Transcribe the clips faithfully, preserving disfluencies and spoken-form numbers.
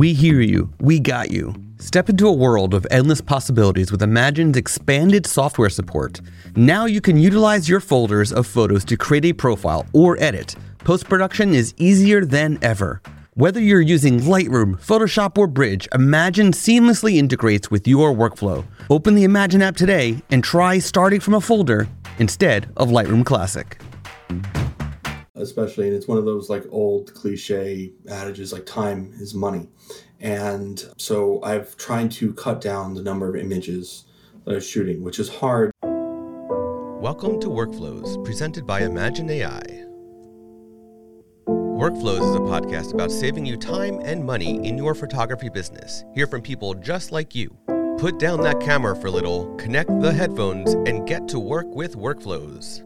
We hear you. We got you. Step into a world of endless possibilities with Imagine's expanded software support. Now you can utilize your folders of photos to create a profile or edit. Post-production is easier than ever. Whether you're using Lightroom, Photoshop, or Bridge, Imagine seamlessly integrates with your workflow. Open the Imagine app today and try starting from a folder instead of Lightroom Classic. Especially, and it's one of those like old cliche adages like time is money. And so I've tried to cut down the number of images that I'm shooting, which is hard. Welcome to Workflows, presented by Imagine A I. Workflows is a podcast about saving you time and money in your photography business. Hear from people just like you. Put down that camera for a little, connect the headphones, and get to work with Workflows.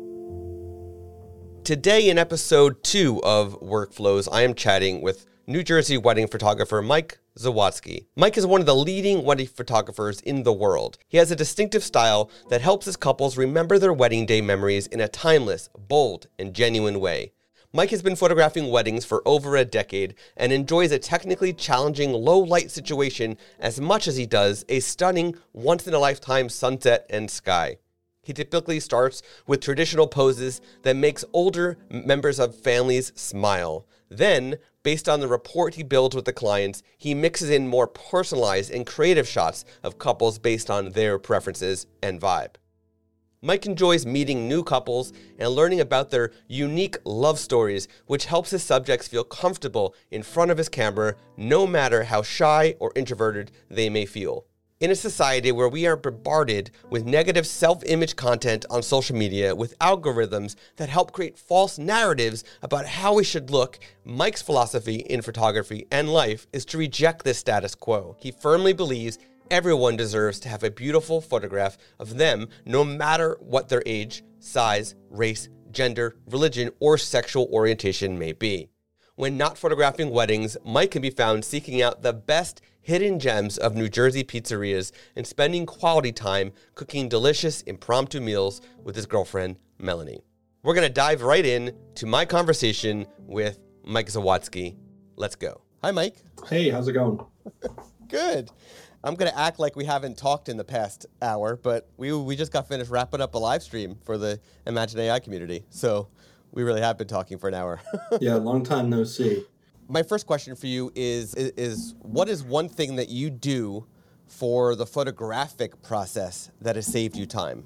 Today in episode two of Workflows, I am chatting with New Jersey wedding photographer Mike Zawadzki. Mike is one of the leading wedding photographers in the world. He has a distinctive style that helps his couples remember their wedding day memories in a timeless, bold, and genuine way. Mike has been photographing weddings for over a decade and enjoys a technically challenging low-light situation as much as he does a stunning, once-in-a-lifetime sunset and sky. He typically starts with traditional poses that makes older members of families smile. Then, based on the rapport he builds with the clients, he mixes in more personalized and creative shots of couples based on their preferences and vibe. Mike enjoys meeting new couples and learning about their unique love stories, which helps his subjects feel comfortable in front of his camera, no matter how shy or introverted they may feel. In a society where we are bombarded with negative self-image content on social media with algorithms that help create false narratives about how we should look, Mike's philosophy in photography and life is to reject this status quo. He firmly believes everyone deserves to have a beautiful photograph of them, no matter what their age, size, race, gender, religion, or sexual orientation may be. When not photographing weddings, Mike can be found seeking out the best hidden gems of New Jersey pizzerias and spending quality time cooking delicious impromptu meals with his girlfriend, Melanie. We're going to dive right in to my conversation with Mike Zawadzki. Let's go. Hi, Mike. Hey, how's it going? Good. I'm going to act like we haven't talked in the past hour, but we we just got finished wrapping up a live stream for the Imagine A I community. So we really have been talking for an hour. Yeah, long time no see. My first question for you is, is, is what is one thing that you do for the photographic process that has saved you time?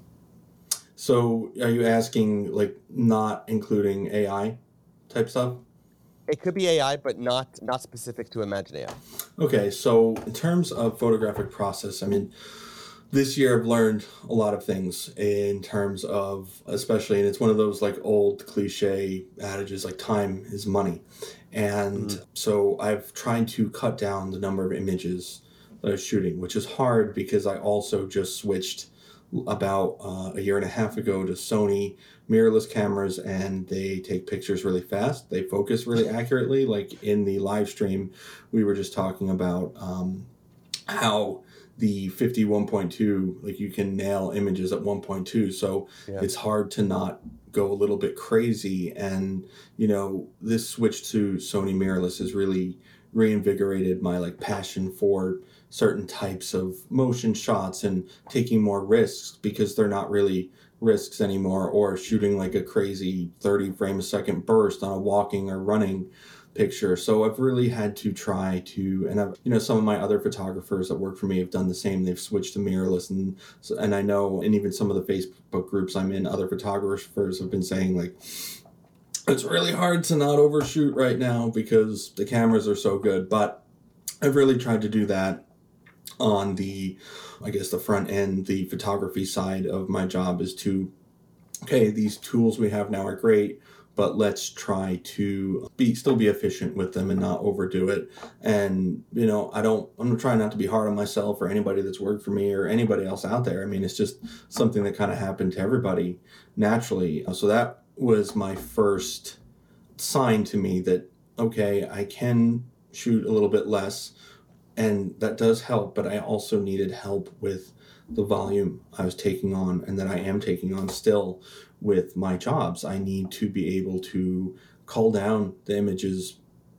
So are you asking, like, not including A I type stuff? It could be A I, but not not specific to Imagine A I. Okay, so in terms of photographic process, I mean, this year I've learned a lot of things in terms of, especially, and it's one of those like old cliche adages like time is money. And mm-hmm. so I've tried to cut down the number of images that I'm shooting, which is hard because I also just switched about uh, a year and a half ago to Sony mirrorless cameras, and they take pictures really fast. They focus really accurately. Like in the live stream, we were just talking about um, how the fifty one point two, like you can nail images at one point two. So yeah. It's hard to not go a little bit crazy. And, you know, this switch to Sony mirrorless has really reinvigorated my like passion for certain types of motion shots and taking more risks, because they're not really risks anymore, or shooting like a crazy thirty frame a second burst on a walking or running picture. So I've really had to try to, and I've, you know, some of my other photographers that work for me have done the same. They've switched to mirrorless, and and I know, and even some of the Facebook groups I'm in, other photographers have been saying like, it's really hard to not overshoot right now because the cameras are so good. But I've really tried to do that on the, I guess the front end, the photography side of my job is to, okay, these tools we have now are great, but let's try to be still be efficient with them and not overdo it. And, you know, I don't, I'm trying not to be hard on myself or anybody that's worked for me or anybody else out there. I mean, it's just something that kind of happened to everybody naturally. So that was my first sign to me that, okay, I can shoot a little bit less, and that does help, but I also needed help with the volume I was taking on and that I am taking on still with my jobs. I need to be able to cull down the images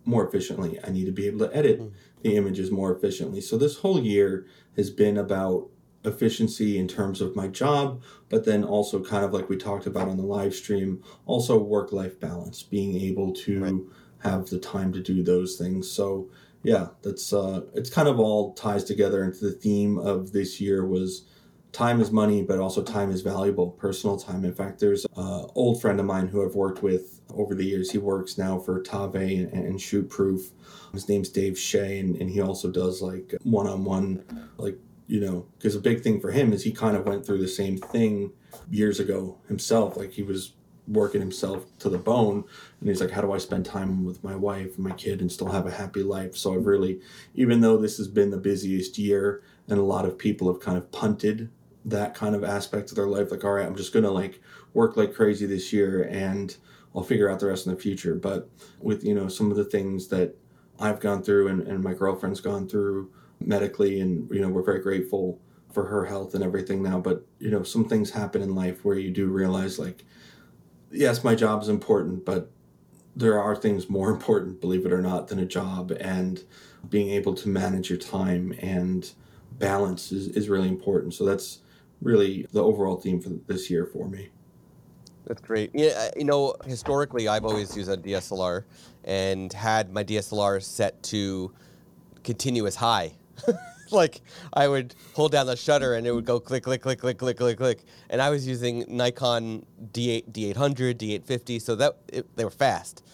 more efficiently. I need to be able to edit mm. the images more efficiently. So this whole year has been about efficiency in terms of my job, but then also kind of like we talked about on the live stream, also work-life balance, being able to right. have the time to do those things. So yeah, that's uh, it's kind of all ties together into the theme of this year was time is money, but also time is valuable, personal time. In fact, there's an old friend of mine who I've worked with over the years. He works now for Tave and, and Shoot Proof. His name's Dave Shea, and, and he also does like one-on-one, like, you know, because a big thing for him is he kind of went through the same thing years ago himself. Like he was working himself to the bone, and he's like, how do I spend time with my wife and my kid and still have a happy life? So I've really, even though this has been the busiest year and a lot of people have kind of punted that kind of aspect of their life, like, all right, I'm just going to like work like crazy this year and I'll figure out the rest in the future. But with, you know, some of the things that I've gone through and, and my girlfriend's gone through medically, and, you know, we're very grateful for her health and everything now. But, you know, some things happen in life where you do realize, like, yes, my job is important, but there are things more important, believe it or not, than a job. And being able to manage your time and balance is, is really important. So that's really the overall theme for this year for me. That's great. Yeah, you know, historically, I've always used a D S L R and had my D S L R set to continuous high. Like I would hold down the shutter and it would go click, click, click, click, click, click, click. And I was using Nikon D eight, D eight hundred, D eight fifty, so that it, they were fast.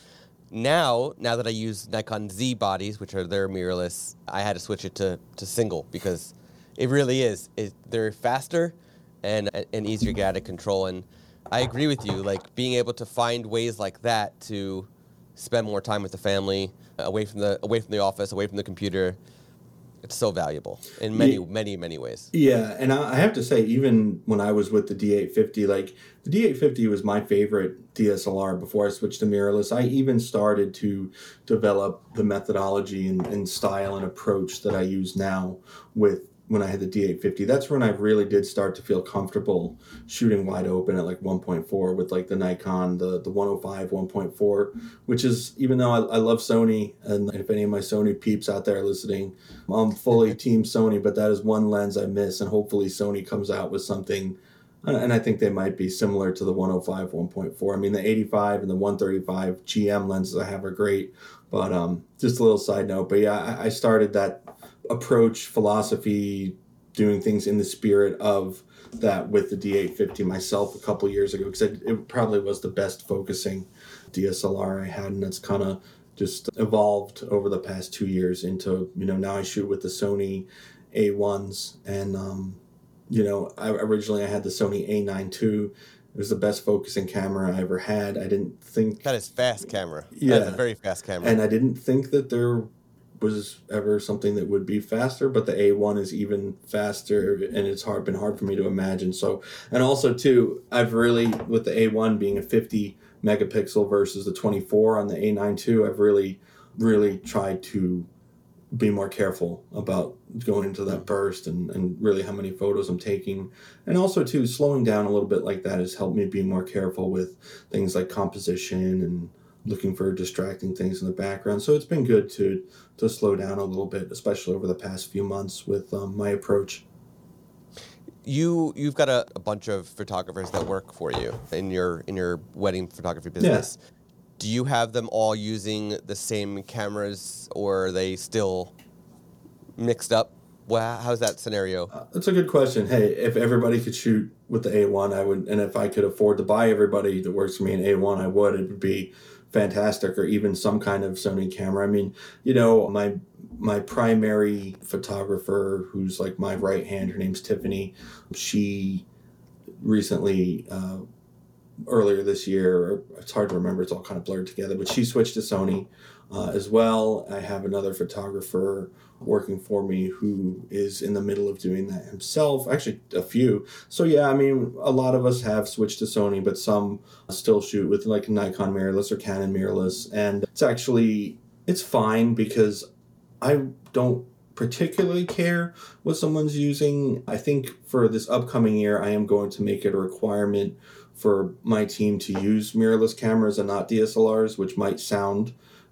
Now, now that I use Nikon Z bodies, which are their mirrorless, I had to switch it to, to single because it really is. It, they're faster and and easier to get out of control. And I agree with you, like being able to find ways like that to spend more time with the family, away from the away from the office, away from the computer. It's so valuable in many, yeah. many, many ways. Yeah, and I have to say, even when I was with the D eight fifty, like the D eight fifty was my favorite D S L R before I switched to mirrorless. I even started to develop the methodology and, and style and approach that I use now with when I had the D eight fifty. That's when I really did start to feel comfortable shooting wide open at like one point four with like the Nikon, the, the one oh five one point four, which is, even though I, I love Sony, and if any of my Sony peeps out there listening, I'm fully team Sony, but that is one lens I miss, and hopefully Sony comes out with something, and I think they might be similar to the one oh five one point four. I mean, the eighty-five and the one thirty-five G M lenses I have are great, but um, just a little side note. But yeah, I, I started that approach, philosophy, doing things in the spirit of that with the D eight fifty myself a couple years ago, because it, it probably was the best focusing D S L R I had, and it's kind of just evolved over the past two years into, you know, now I shoot with the Sony A ones, and um, you know, I, originally I had the Sony A nine two. It was the best focusing camera I ever had. I didn't think that is fast camera. Yeah, that's a very fast camera, and I didn't think that there was ever something that would be faster, but the A one is even faster, and it's hard been hard for me to imagine. So, and also too, I've really, with the A one being a fifty megapixel versus the twenty-four on the A nine two, I've really, really tried to be more careful about going into that burst and, and really how many photos I'm taking. And also too, slowing down a little bit like that has helped me be more careful with things like composition and looking for distracting things in the background. So it's been good to to slow down a little bit, especially over the past few months with um, my approach. You you've got a, a bunch of photographers that work for you in your in your wedding photography business. Yeah. Do you have them all using the same cameras, or are they still mixed up? Well, how's that scenario? Uh, that's a good question. Hey, if everybody could shoot with the A one, I would, and if I could afford to buy everybody that works for me an A one, I would. It would be fantastic, or even some kind of Sony camera. I mean, you know, my my primary photographer, who's like my right hand, her name's Tiffany. She recently, uh, earlier this year, it's hard to remember, it's all kind of blurred together, but she switched to Sony uh, as well. I have another photographer working for me who is in the middle of doing that himself, actually a few. So yeah, I mean, a lot of us have switched to Sony, but some still shoot with like Nikon mirrorless or Canon mirrorless, and it's actually, it's fine because I don't particularly care what someone's using. I think for this upcoming year, I am going to make it a requirement for my team to use mirrorless cameras and not D S L Rs, which might sound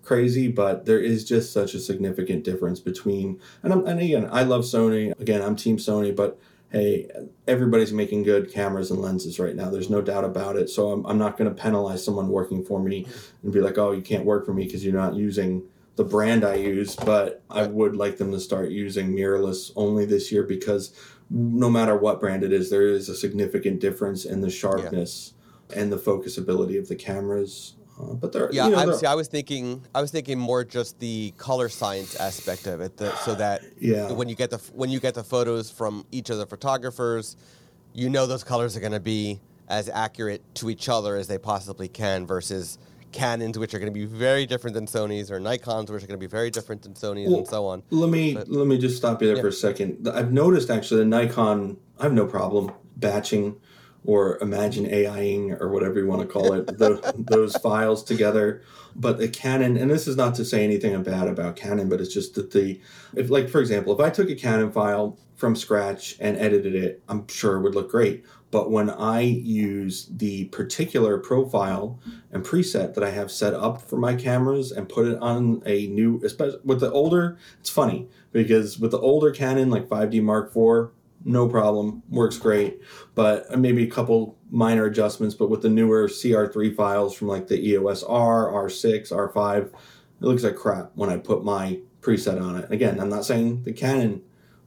crazy, but there is just such a significant difference between, and, I'm, and again, I love Sony. Again, I'm Team Sony, but hey, everybody's making good cameras and lenses right now. There's no doubt about it. So I'm, I'm not going to penalize someone working for me and be like, oh, you can't work for me because you're not using the brand I use. But I would like them to start using mirrorless only this year, because no matter what brand it is, there is a significant difference in the sharpness yeah. and the focusability of the cameras. Uh, but there, yeah, you know, obviously, I was thinking, I was thinking more just the color science aspect of it, the, so that yeah. when you get the when you get the photos from each of the photographers, you know those colors are going to be as accurate to each other as they possibly can, versus Canons, which are going to be very different than Sony's, or Nikons, which are going to be very different than Sony's, well, and so on. Let me but, let me just stop you there yeah. for a second. I've noticed actually the Nikon, I have no problem batching or imagine AIing or whatever you want to call it, the, those files together. But the Canon, and this is not to say anything bad about Canon, but it's just that the, if like, for example, if I took a Canon file from scratch and edited it, I'm sure it would look great. But when I use the particular profile and preset that I have set up for my cameras and put it on a new, especially with the older, it's funny because with the older Canon, like five D Mark four, no problem, works great, but maybe a couple minor adjustments. But with the newer C R three files from like the E O S R, R six, R five, it looks like crap when I put my preset on it. Again, I'm not saying the Canon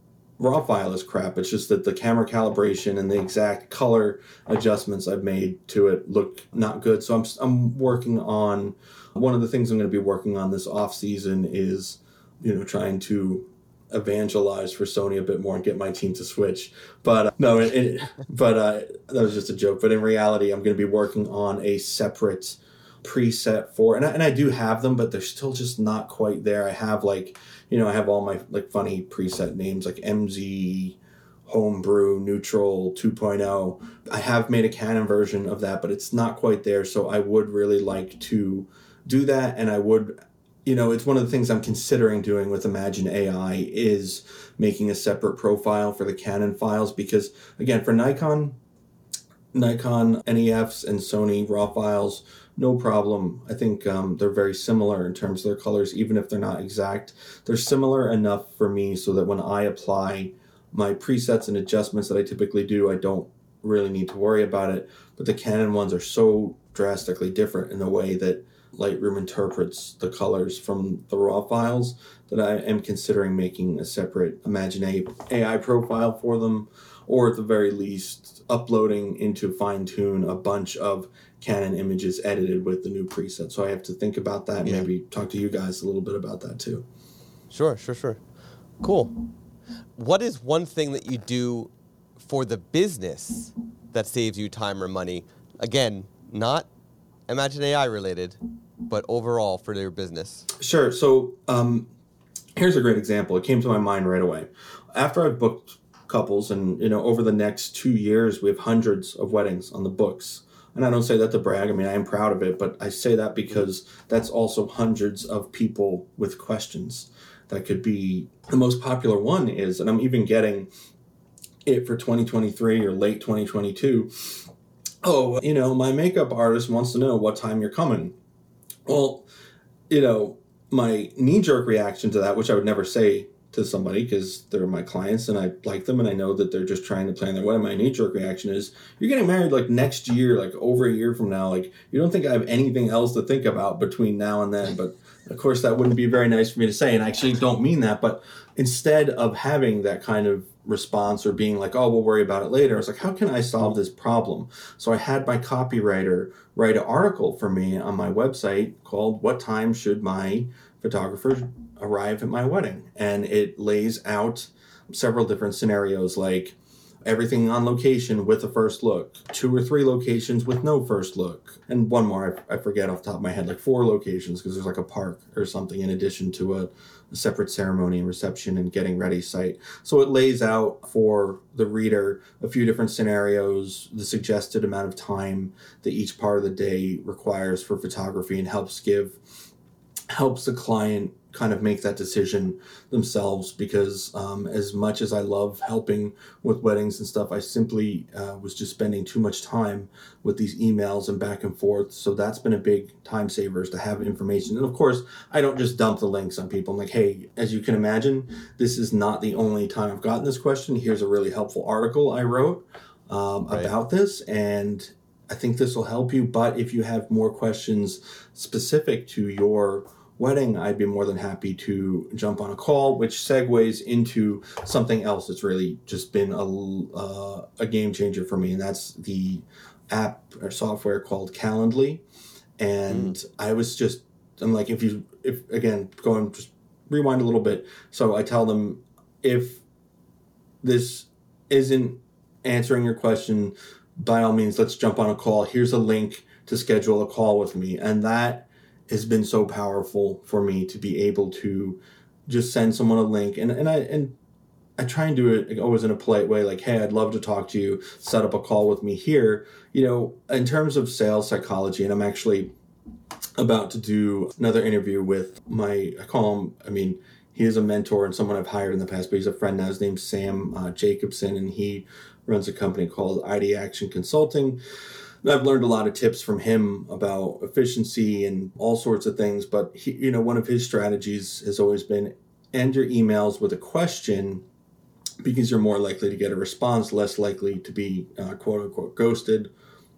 raw file is crap, it's just that the camera calibration and the exact color adjustments I've made to it look not good. So I'm, I'm working on, one of the things I'm going to be working on this off season is, you know, trying to evangelize for Sony a bit more and get my team to switch. But uh, no, it, it, but uh, that was just a joke. But in reality, I'm going to be working on a separate preset for, and I, and I do have them, but they're still just not quite there. I have like, you know, I have all my like funny preset names like M Z, Homebrew, Neutral, two point oh. I have made a Canon version of that, but it's not quite there. So I would really like to do that, and I would, you know, it's one of the things I'm considering doing with Imagine A I is making a separate profile for the Canon files, because again, for Nikon, Nikon N E Fs and Sony RAW files, no problem. I think um, they're very similar in terms of their colors, even if they're not exact. They're similar enough for me so that when I apply my presets and adjustments that I typically do, I don't really need to worry about it. But the Canon ones are so drastically different in the way that Lightroom interprets the colors from the raw files that I am considering making a separate Imagine A I profile for them, or at the very least uploading into Fine-Tune a bunch of Canon images edited with the new preset. So I have to think about that and yeah. maybe talk to you guys a little bit about that too. Sure, sure, sure. Cool. What is one thing that you do for the business that saves you time or money? Again, not Imagine A I related, but overall for your business. Sure. So um, here's a great example. It came to my mind right away. After I've booked couples, and you know, over the next two years, we have hundreds of weddings on the books. And I don't say that to brag. I mean, I am proud of it, but I say that because that's also hundreds of people with questions. That could be the most popular one is, and I'm even getting it for twenty twenty-three or late twenty twenty-two. Oh, you know, my makeup artist wants to know what time you're coming. Well, you know, my knee-jerk reaction to that, which I would never say to somebody because they're my clients and I like them and I know that they're just trying to plan their wedding, my knee-jerk reaction is, you're getting married like next year, like over a year from now. Like, you don't think I have anything else to think about between now and then. But of course, that wouldn't be very nice for me to say. And I actually don't mean that. But instead of having that kind of response or being like, oh, we'll worry about it later, I was like, how can I solve this problem? So I had my copywriter write an article for me on my website called What Time Should My Photographer Arrive at My Wedding? And it lays out several different scenarios, like everything on location with a first look, two or three locations with no first look, and one more, I, I forget off the top of my head, like four locations because there's like a park or something in addition to a, a separate ceremony and reception and getting ready site. So it lays out for the reader a few different scenarios, the suggested amount of time that each part of the day requires for photography, and helps give helps the client kind of make that decision themselves, because um, as much as I love helping with weddings and stuff, I simply uh, was just spending too much time with these emails and back and forth. So that's been a big time saver, is to have information. And of course, I don't just dump the links on people. I'm like, hey, as you can imagine, this is not the only time I've gotten this question. Here's a really helpful article I wrote um, right. about this, and I think this will help you. But if you have more questions specific to your wedding, I'd be more than happy to jump on a call, which segues into something else that's really just been a, uh, a game changer for me. And that's the app or software called Calendly. And mm. I was just, I'm like, if you, if again, going, just rewind a little bit. So I tell them, if this isn't answering your question, by all means, let's jump on a call. Here's a link to schedule a call with me. And that has been so powerful for me, to be able to just send someone a link. And, and I and I try and do it always in a polite way, like, hey, I'd love to talk to you, set up a call with me here. You know, in terms of sales psychology, and I'm actually about to do another interview with my, I call him, I mean, he is a mentor and someone I've hired in the past, but he's a friend now. His name's Sam uh, Jacobson, and he runs a company called I D Action Consulting. And I've learned a lot of tips from him about efficiency and all sorts of things. But he, you know, one of his strategies has always been end your emails with a question, because you're more likely to get a response, less likely to be uh, quote unquote ghosted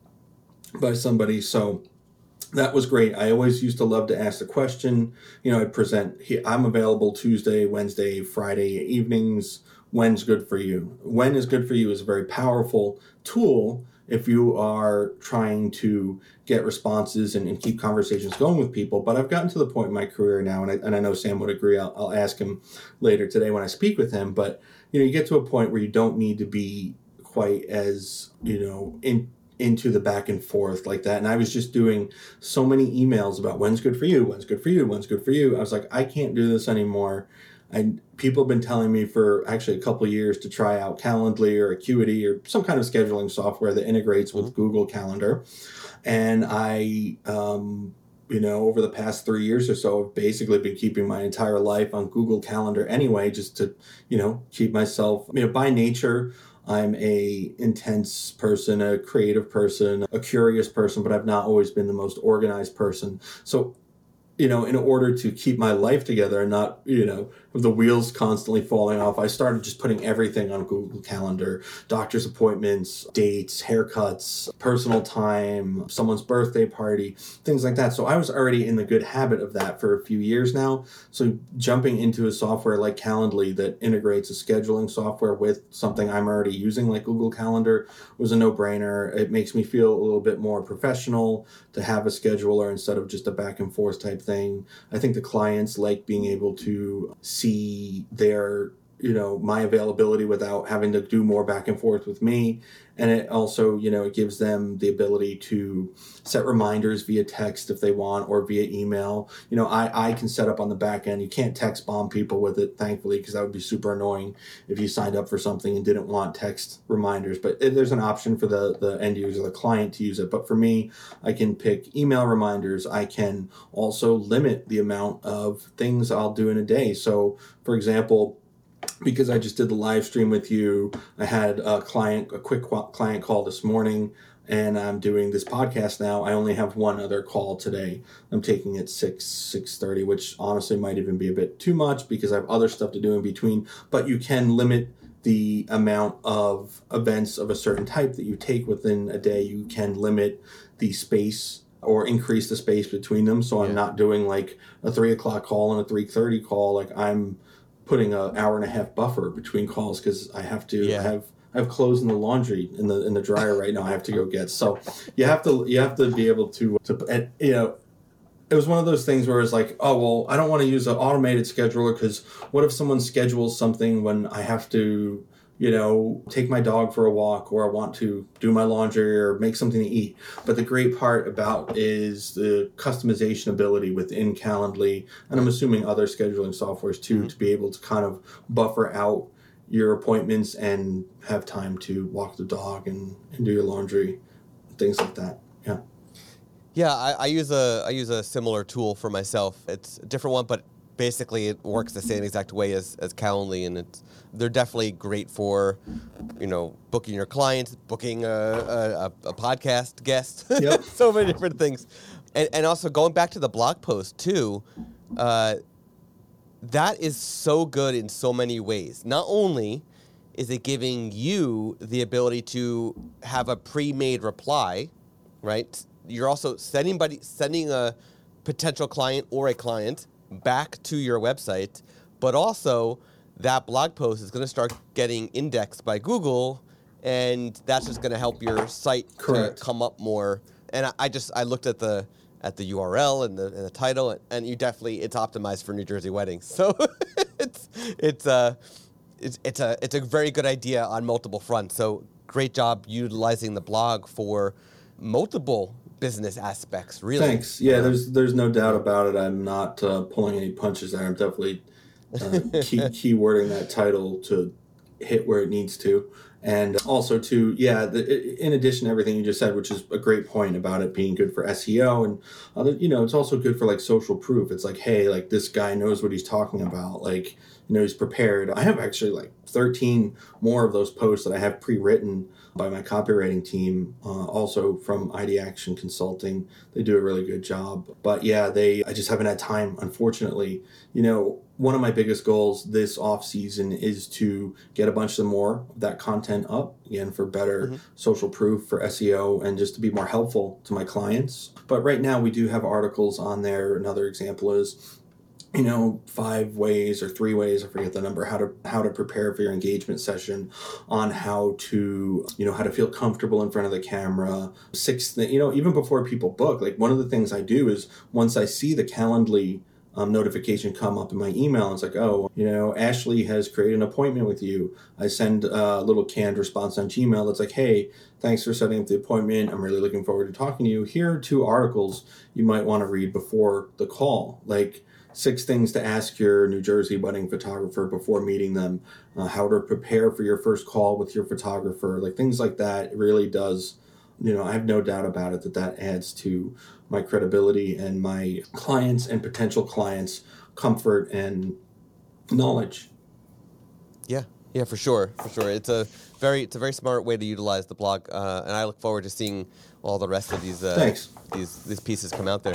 by somebody. So that was great. I always used to love to ask the question. You know, I'd present, I'm available Tuesday, Wednesday, Friday evenings. When's good for you? When is good for you is a very powerful tool if you are trying to get responses and, and keep conversations going with people. But I've gotten to the point in my career now, and I, and I know Sam would agree, I'll, I'll ask him later today when I speak with him, but you know, you get to a point where you don't need to be quite as, you know, in into the back and forth like that. And I was just doing so many emails about when's good for you, when's good for you, when's good for you. I was like, I can't do this anymore. I people have been telling me for actually a couple of years to try out Calendly or Acuity or some kind of scheduling software that integrates with Google Calendar. And I, um, you know, over the past three years or so, I've basically been keeping my entire life on Google Calendar anyway, just to, you know, keep myself, you know, by nature, I'm a intense person, a creative person, a curious person, but I've not always been the most organized person. So, you know, in order to keep my life together and not, you know, with the wheels constantly falling off, I started just putting everything on Google Calendar, doctor's appointments, dates, haircuts, personal time, someone's birthday party, things like that. So I was already in the good habit of that for a few years now. So jumping into a software like Calendly that integrates a scheduling software with something I'm already using like Google Calendar was a no-brainer. It makes me feel a little bit more professional to have a scheduler instead of just a back and forth type thing. I think the clients like being able to see their, you know, my availability without having to do more back and forth with me. And it also, you know, it gives them the ability to set reminders via text if they want, or via email. You know, I, I can set up on the back end. You can't text bomb people with it, thankfully, because that would be super annoying if you signed up for something and didn't want text reminders. But there's an option for the, the end user, the client, to use it. But for me, I can pick email reminders. I can also limit the amount of things I'll do in a day. So, for example, because I just did the live stream with you, I had a client, a quick client call this morning, and I'm doing this podcast now. I only have one other call today. I'm taking it six, six thirty, which honestly might even be a bit too much because I have other stuff to do in between. But you can limit the amount of events of a certain type that you take within a day. You can limit the space or increase the space between them. So I'm yeah. not doing like a three o'clock call and a three thirty call. Like I'm putting an hour and a half buffer between calls because I have to yeah. I have I have clothes in the laundry in the in the dryer right now. I have to go get. So you have to you have to be able to to and, you know. It was one of those things where it's like, oh well, I don't want to use an automated scheduler because what if someone schedules something when I have to, you know, take my dog for a walk, or I want to do my laundry or make something to eat. But the great part about is the customization ability within Calendly, and I'm assuming other scheduling softwares too, mm-hmm. to be able to kind of buffer out your appointments and have time to walk the dog and, and do your laundry, things like that. Yeah. Yeah, I, I use a I use a similar tool for myself. It's a different one, but basically it works the same exact way as, as Calendly, and it's they're definitely great for, you know, booking your clients, booking a, a, a podcast guest, Yep. so many different things. And, and also going back to the blog post too, uh, that is so good in so many ways. Not only is it giving you the ability to have a pre-made reply, right? You're also sending buddy, sending a potential client or a client back to your website, but also that blog post is going to start getting indexed by Google, and that's just going to help your site Correct. to come up more. And I, I just I looked at the at the U R L and the, and the title, and you definitely it's optimized for New Jersey weddings. So it's it's uh it's it's a it's a very good idea on multiple fronts. So great job utilizing the blog for multiple business aspects. Really. Thanks. Yeah, there's there's no doubt about it. I'm not uh, pulling any punches there. I'm definitely uh, key keywording that title to hit where it needs to. And also, to yeah, the, in addition to everything you just said, which is a great point about it being good for S E O and other, you know, it's also good for like social proof. It's like, hey, like this guy knows what he's talking about. Like, you know, he's prepared. I have actually like thirteen more of those posts that I have pre-written by my copywriting team, uh, also from I D Action Consulting. They do a really good job. But yeah, they I just haven't had time, unfortunately. You know, one of my biggest goals this off season is to get a bunch of more of that content up, again, for better mm-hmm. social proof for S E O and just to be more helpful to my clients. But right now we do have articles on there. Another example is, you know, five ways or three ways, I forget the number, how to how to prepare for your engagement session, on how to, you know, how to feel comfortable in front of the camera. Six, th- you know, even before people book, like one of the things I do is once I see the Calendly um, notification come up in my email, it's like, oh, you know, Ashley has created an appointment with you. I send a little canned response on Gmail that's like, hey, thanks for setting up the appointment. I'm really looking forward to talking to you. Here are two articles you might want to read before the call. Like, six things to ask your New Jersey wedding photographer before meeting them, uh, how to prepare for your first call with your photographer, like things like that. It really does, you know, I have no doubt about it that that adds to my credibility and my clients and potential clients' comfort and knowledge. Yeah, yeah, for sure, for sure. It's a very, it's a very smart way to utilize the blog, uh, and I look forward to seeing all the rest of these, uh, Thanks. these, these pieces come out there.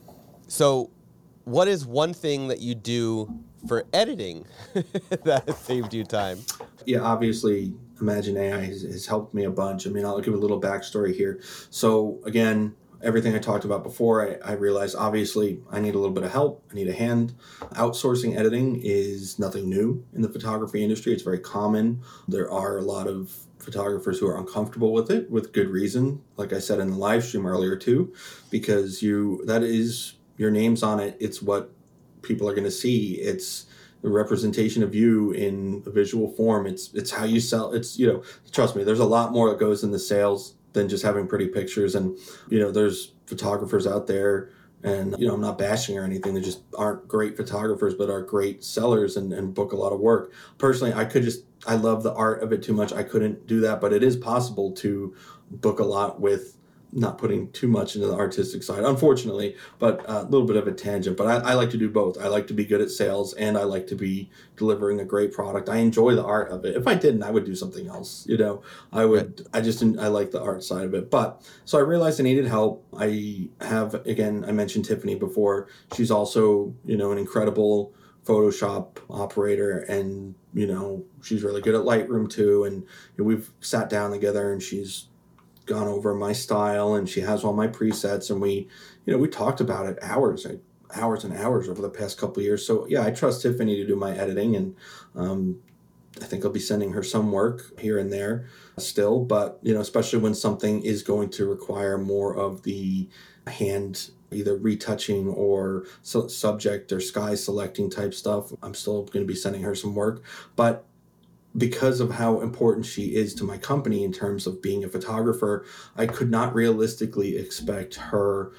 So, what is one thing that you do for editing that has saved you time? Yeah, obviously, Imagine A I has, has helped me a bunch. I mean, I'll give a little backstory here. So again, everything I talked about before, I, I realized obviously I need a little bit of help. I need a hand. Outsourcing editing is nothing new in the photography industry. It's very common. There are a lot of photographers who are uncomfortable with it, with good reason. Like I said in the live stream earlier too, because you that is your name's on it. It's what people are going to see. It's the representation of you in a visual form. It's it's how you sell. It's, you know, trust me, there's a lot more that goes into sales than just having pretty pictures. And, you know, there's photographers out there, and, you know, I'm not bashing or anything. They just aren't great photographers, but are great sellers and, and book a lot of work. Personally, I could just, I love the art of it too much. I couldn't do that, but it is possible to book a lot with not putting too much into the artistic side, unfortunately, but a little bit of a tangent. But I, I like to do both. I like to be good at sales, and I like to be delivering a great product. I enjoy the art of it. If I didn't, I would do something else. You know, I would, I just, I like the art side of it. But so I realized I needed help. I have, again, I mentioned Tiffany before. She's also, you know, an incredible Photoshop operator, and, you know, she's really good at Lightroom too. And, you know, we've sat down together, and she's gone over my style, and she has all my presets, and we, you know, we talked about it hours, like hours and hours over the past couple of years. So yeah, I trust Tiffany to do my editing, and um, I think I'll be sending her some work here and there still, but, you know, especially when something is going to require more of the hand, either retouching or su- subject or sky selecting type stuff, I'm still going to be sending her some work. But because of how important she is to my company in terms of being a photographer, I could not realistically expect her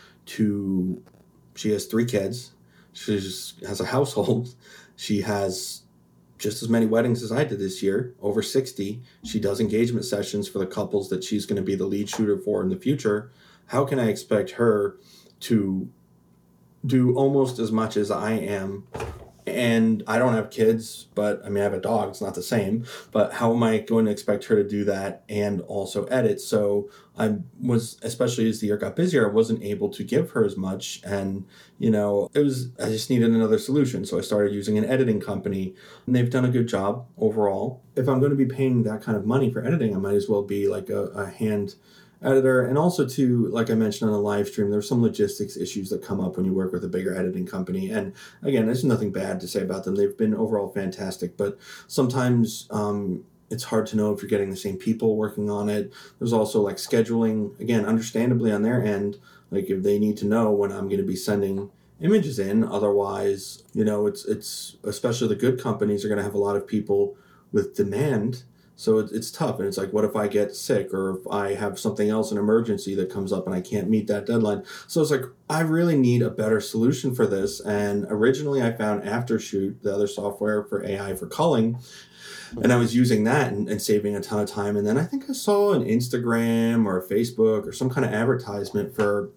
to, she has three kids, she just has a household, she has just as many weddings as I did this year, over sixty. She does engagement sessions for the couples that she's going to be the lead shooter for in the future. How can I expect her to do almost as much as I am And I don't have kids, but I mean, I have a dog. It's not the same. But how am I going to expect her to do that and also edit? So I was, especially as the year got busier, I wasn't able to give her as much. And, you know, it was, I just needed another solution. So I started using an editing company, and they've done a good job overall. If I'm going to be paying that kind of money for editing, I might as well be like a, a hand editor. And also too, like I mentioned on the live stream, there's some logistics issues that come up when you work with a bigger editing company. And again, there's nothing bad to say about them. They've been overall fantastic, but sometimes um, it's hard to know if you're getting the same people working on it. There's also like scheduling, again, understandably on their end, like if they need to know when I'm going to be sending images in. Otherwise, you know, it's, it's, especially the good companies are going to have a lot of people with demand. So it's tough. And it's like, what if I get sick, or if I have something else, an emergency that comes up and I can't meet that deadline? So it's like, I really need a better solution for this. And originally I found Aftershoot, the other software for A I for culling, and I was using that and, and saving a ton of time. And then I think I saw an Instagram or a Facebook or some kind of advertisement for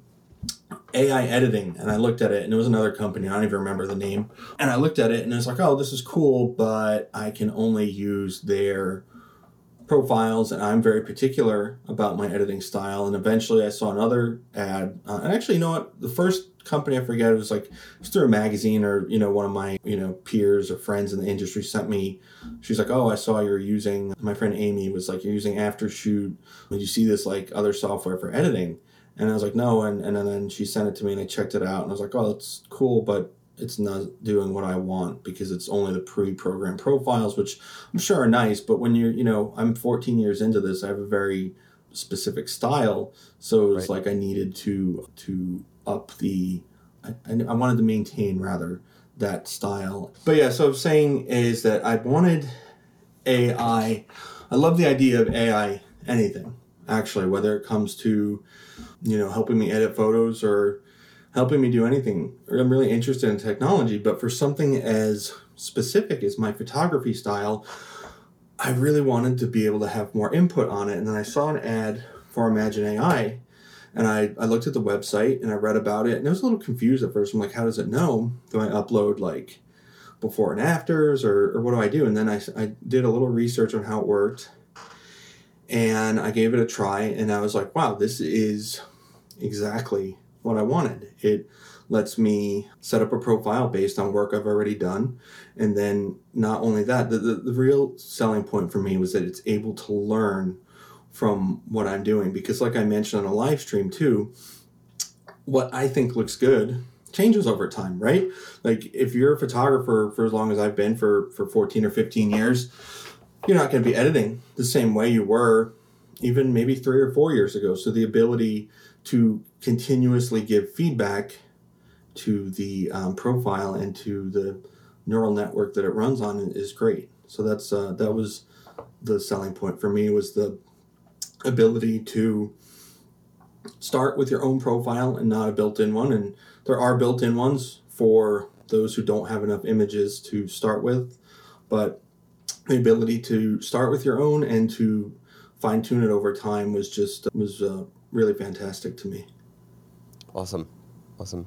A I editing, and I looked at it, and it was another company. I don't even remember the name. And I looked at it and I was like, oh, this is cool, but I can only use their profiles, and I'm very particular about my editing style. And eventually I saw another ad, uh, and actually, you know what, the first company, I forget, it was like, it was through a magazine, or, you know, one of my, you know, peers or friends in the industry sent me, she's like, oh, I saw you're using, my friend Amy was like, you're using Aftershoot, did you see this like other software for editing? And I was like, no, and, and then she sent it to me, and I checked it out, and I was like, oh, that's cool, but it's not doing what I want, because it's only the pre-programmed profiles, which I'm sure are nice. But when you're, you know, I'm fourteen years into this, I have a very specific style. So it was right. like I needed to to up the, I, I wanted to maintain rather that style. But yeah, so what I'm saying is that I wanted A I. I love the idea of A I anything, actually, whether it comes to, you know, helping me edit photos or helping me do anything. I'm really interested in technology, but for something as specific as my photography style, I really wanted to be able to have more input on it. And then I saw an ad for Imagine A I, and I, I looked at the website and I read about it, and I was a little confused at first. I'm like, how does it know? Do I upload like before and afters, or, or what do I do? And then I, I did a little research on how it worked, and I gave it a try, and I was like, wow, this is exactly what I wanted. It lets me set up a profile based on work I've already done. And then not only that, the, the, the real selling point for me was that it's able to learn from what I'm doing. Because like I mentioned on a live stream too, what I think looks good changes over time, right? Like if you're a photographer for as long as I've been, for, for fourteen or fifteen years, you're not going to be editing the same way you were even maybe three or four years ago. So the ability to continuously give feedback to the um, profile and to the neural network that it runs on is great. So that's uh, that was the selling point for me, was the ability to start with your own profile and not a built-in one. And there are built-in ones for those who don't have enough images to start with, but the ability to start with your own and to fine-tune it over time was just was uh, really fantastic to me. Awesome. Awesome.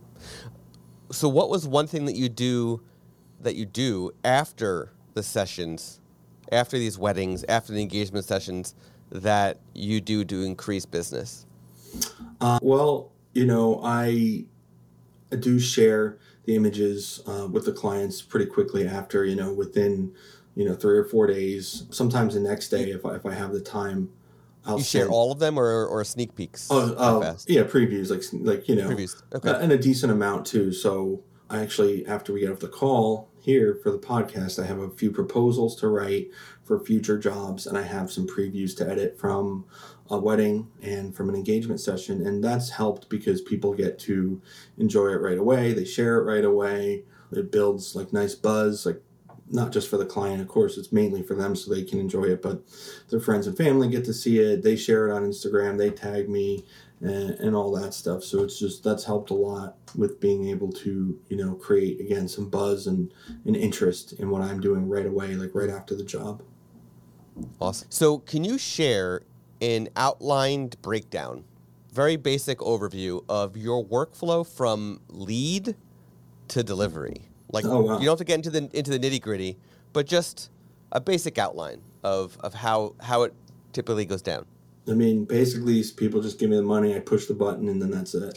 So what was one thing that you do that you do after the sessions, after these weddings, after the engagement sessions, that you do to increase business? Uh, well, you know, I do share the images uh, with the clients pretty quickly after, you know, within, you know, three or four days, sometimes the next day if I, if I have the time. I'll you share send, all of them, or or sneak peeks? Oh, uh, yeah, previews, like like you know, previews, okay, uh, and a decent amount too. So I actually, after we get off the call here for the podcast, I have a few proposals to write for future jobs, and I have some previews to edit from a wedding and from an engagement session, and that's helped because people get to enjoy it right away. They share it right away. It builds like nice buzz, like. Not just for the client, of course, it's mainly for them so they can enjoy it, but their friends and family get to see it. They share it on Instagram, they tag me, and, and all that stuff. So it's just, that's helped a lot with being able to, you know, create, again, some buzz and an interest in what I'm doing right away, like right after the job. Awesome. So can you share an outlined breakdown, very basic overview of your workflow from lead to delivery? Like, Oh, wow. you don't have to get into the into the nitty gritty, but just a basic outline of, of how how it typically goes down. I mean, basically, people just give me the money, I push the button, and then that's it.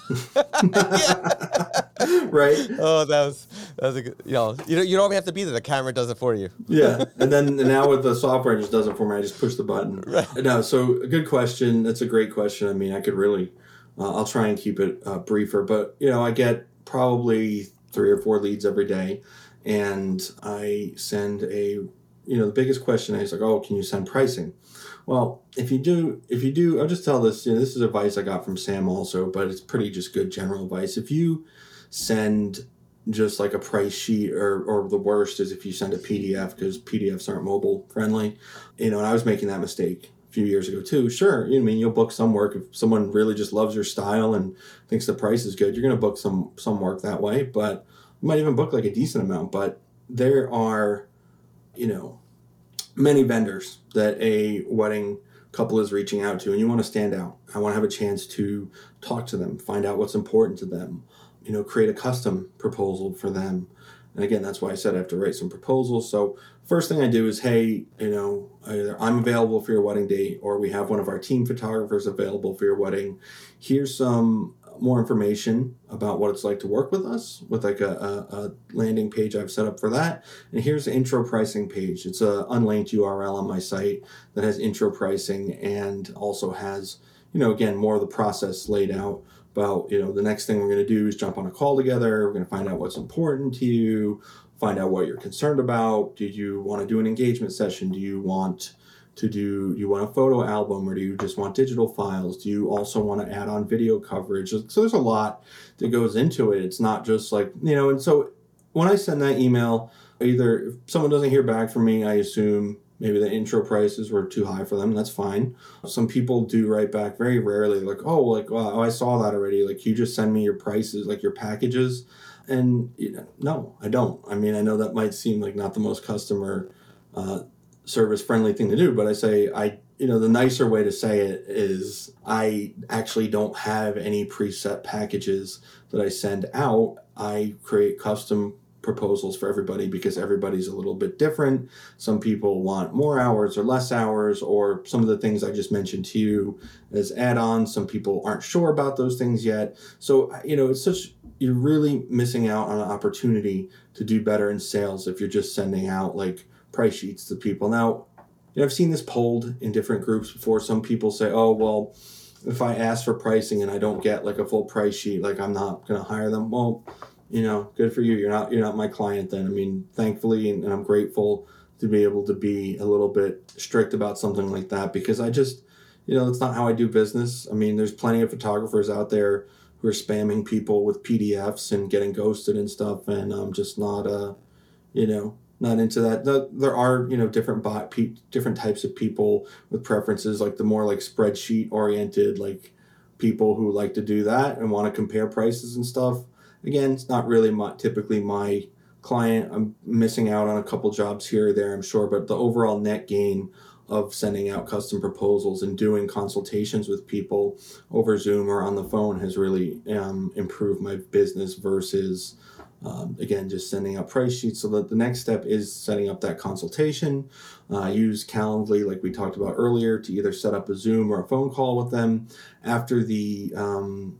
Right? Oh, that was that was a good. You know, you don't you don't even have to be there. The camera does it for you. Yeah, and then now with the software, it just does it for me. I just push the button. Right. No, so a good question. That's a great question. I mean, I could really, uh, I'll try and keep it uh, briefer, but you know, I get probably three or four leads every day, and I send a, you know, the biggest question is like, oh, can you send pricing? Well, if you do, if you do, I'll just tell this. You know, this is advice I got from Sam also, but it's pretty just good general advice. If you send just like a price sheet, or or the worst is if you send a P D F, because P D Fs aren't mobile friendly. You know, and I was making that mistake a few years ago too. Sure, you know, I mean, you'll book some work if someone really just loves your style and thinks the price is good. You're going to book some some work that way, but you might even book like a decent amount. But there are, you know, many vendors that a wedding couple is reaching out to, and you want to stand out. I want to have a chance to talk to them, find out what's important to them, you know, create a custom proposal for them. And again, that's why I said I have to write some proposals. So first thing I do is, hey, you know, either I'm available for your wedding date, or we have one of our team photographers available for your wedding. Here's some more information about what it's like to work with us, with like a, a, a landing page I've set up for that. And here's the intro pricing page. It's a unlinked U R L on my site that has intro pricing, and also has, you know, again, more of the process laid out about, you know, the next thing we're going to do is jump on a call together. We're going to find out what's important to you, find out what you're concerned about. Do you want to do an engagement session? Do you want to do, do you want a photo album, or do you just want digital files? Do you also want to add on video coverage? So there's a lot that goes into it. It's not just like, you know, and so when I send that email, either if someone doesn't hear back from me, I assume maybe the intro prices were too high for them. That's fine. Some people do write back very rarely, like, oh, like, wow, I saw that already. Like, you just send me your prices, like your packages. And you know, no, I don't. I mean, I know that might seem like not the most customer uh, service friendly thing to do, but I say, I, you know, the nicer way to say it is I actually don't have any preset packages that I send out. I create custom proposals for everybody, because everybody's a little bit different. Some people want more hours or less hours, or some of the things I just mentioned to you as add-ons. Some people aren't sure about those things yet. So, you know, it's such, you're really missing out on an opportunity to do better in sales if you're just sending out like price sheets to people. Now, you know, I've seen this polled in different groups before. Some people say, oh, well, if I ask for pricing and I don't get like a full price sheet, like I'm not going to hire them. Well, you know, good for you. You're not, you're not my client then. I mean, thankfully, and, and I'm grateful to be able to be a little bit strict about something like that, because I just, you know, that's not how I do business. I mean, there's plenty of photographers out there who are spamming people with P D Fs and getting ghosted and stuff. And I'm just not, uh, you know, not into that. The, there are, you know, different bot, pe- different types of people with preferences, like the more like spreadsheet oriented, like people who like to do that and want to compare prices and stuff. Again, it's not really my, typically my client. I'm missing out on a couple jobs here or there, I'm sure, but the overall net gain of sending out custom proposals and doing consultations with people over Zoom or on the phone has really um, improved my business versus, um, again, just sending out price sheets. So that the next step is setting up that consultation. Uh, I use Calendly, like we talked about earlier, to either set up a Zoom or a phone call with them. After the um,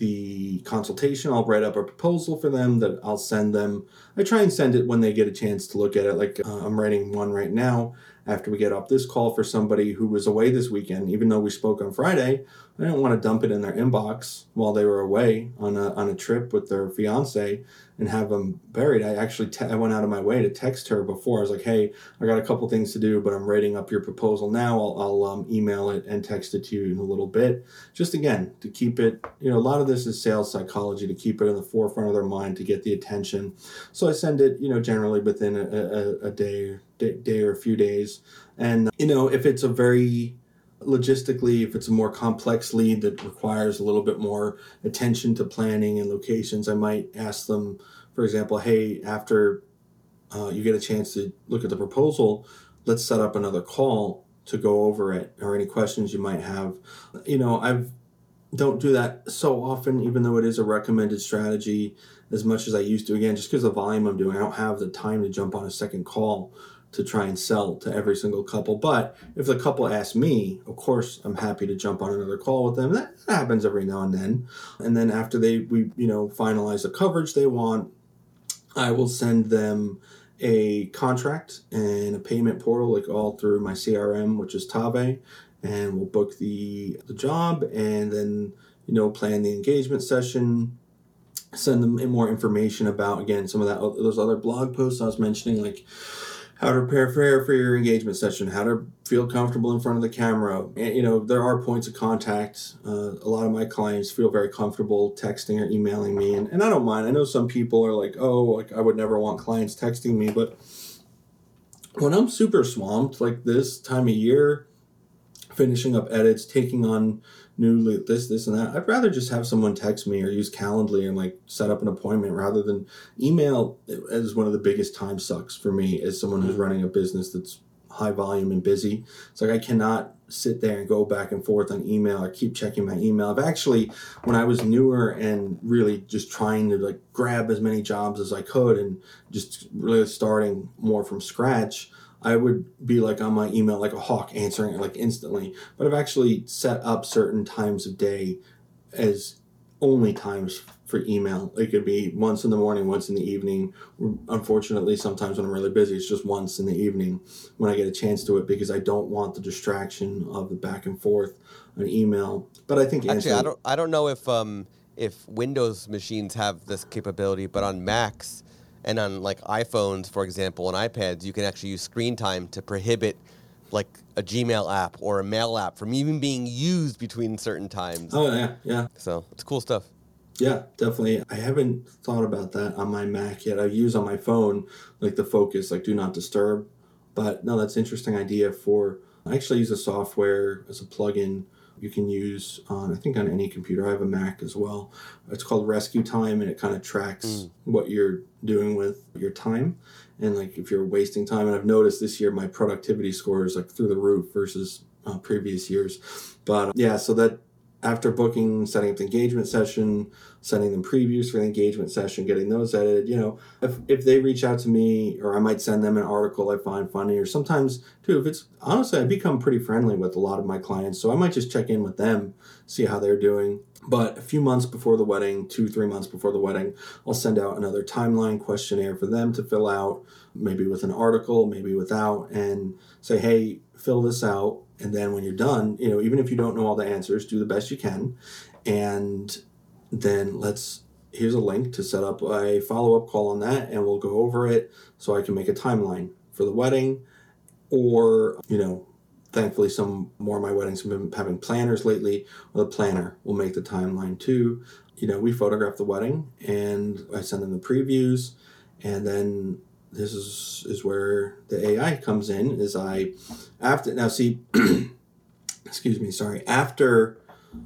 the consultation, I'll write up a proposal for them that I'll send them. I try and send it when they get a chance to look at it. Like uh, I'm writing one right now after we get off this call for somebody who was away this weekend. Even though we spoke on Friday, I didn't want to dump it in their inbox while they were away on a on a trip with their fiance and have them buried. I actually te- I went out of my way to text her before. I was like, hey, I got a couple things to do, but I'm writing up your proposal now. I'll, I'll um, email it and text it to you in a little bit. Just again, to keep it, you know, a lot of this is sales psychology, to keep it in the forefront of their mind, to get the attention. So I send it, you know, generally within a, a, a day, day, day or a few days. And, you know, if it's a very logistically, if it's a more complex lead that requires a little bit more attention to planning and locations, I might ask them, for example, hey, after uh, you get a chance to look at the proposal, let's set up another call to go over it, or any questions you might have. You know, I've don't do that so often, even though it is a recommended strategy as much as I used to. Again, just because of the volume I'm doing, I don't have the time to jump on a second call to try and sell to every single couple. But if the couple asks me, of course, I'm happy to jump on another call with them. That happens every now and then. And then after they, we, you know, finalize the coverage they want, I will send them a contract and a payment portal, like all through my C R M, which is Tave, and we'll book the the job and then, you know, plan the engagement session, send them more information about, again, some of that those other blog posts I was mentioning, like how to prepare for your engagement session, how to feel comfortable in front of the camera. And, you know, there are points of contact. Uh, a lot of my clients feel very comfortable texting or emailing me, and, and I don't mind. I know some people are like, oh, like I would never want clients texting me, but when I'm super swamped like this time of year, finishing up edits, taking on new this, this, and that, I'd rather just have someone text me or use Calendly and like set up an appointment rather than email. Is one of the biggest time sucks for me as someone who's running a business that's high volume and busy. It's like I cannot sit there and go back and forth on email or keep checking my email. I've actually, when I was newer and really just trying to like grab as many jobs as I could and just really starting more from scratch, I would be like on my email like a hawk, answering it like instantly. But I've actually set up certain times of day as only times for email. It could be once in the morning, once in the evening. Unfortunately, sometimes when I'm really busy, it's just once in the evening when I get a chance to it, because I don't want the distraction of the back and forth on email. But I think actually, I don't I don't know if um if Windows machines have this capability, but on Macs and on like iPhones, for example, and iPads, you can actually use screen time to prohibit like a Gmail app or a mail app from even being used between certain times. Oh, yeah, yeah. So it's cool stuff. Yeah, definitely. I haven't thought about that on my Mac yet. I've used on my phone, like the focus, like do not disturb. But no, that's an interesting idea for, I actually use a software as a plugin you can use on, I think on any computer. I have a Mac as well. It's called Rescue Time, and it kind of tracks mm. what you're doing with your time. And like if you're wasting time, and I've noticed this year my productivity score is like through the roof versus uh, previous years. But yeah, so that after booking, setting up the engagement session, sending them previews for the engagement session, getting those edited, you know, if, if they reach out to me, or I might send them an article I find funny, or sometimes too, if it's, honestly, I've become pretty friendly with a lot of my clients, so I might just check in with them, see how they're doing. But a few months before the wedding, two, three months before the wedding, I'll send out another timeline questionnaire for them to fill out, maybe with an article, maybe without, and say, hey, fill this out. And then when you're done, you know, even if you don't know all the answers, do the best you can. And then let's, here's a link to set up a follow-up call on that, and we'll go over it so I can make a timeline for the wedding. Or, you know, thankfully some more of my weddings have been having planners lately, or the planner will make the timeline too. You know, we photograph the wedding and I send them the previews, and then this is is where the A I comes in, is I, after, now see, excuse me, sorry, after,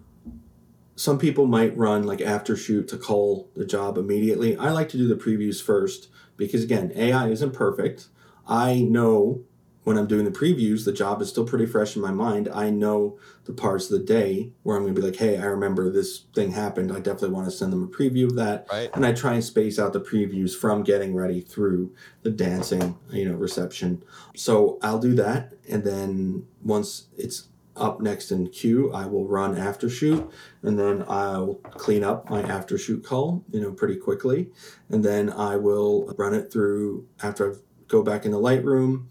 some people might run like after shoot to call the job immediately. I like to do the previews first, because again, A I isn't perfect. I know when I'm doing the previews, the job is still pretty fresh in my mind. I know the parts of the day where I'm going to be like, hey, I remember this thing happened. I definitely want to send them a preview of that. Right. And I try and space out the previews from getting ready through the dancing, you know, reception. So I'll do that. And then once it's up next in queue, I will run after shoot, and then I'll clean up my after shoot call, you know, pretty quickly. And then I will run it through after I go back in the Lightroom.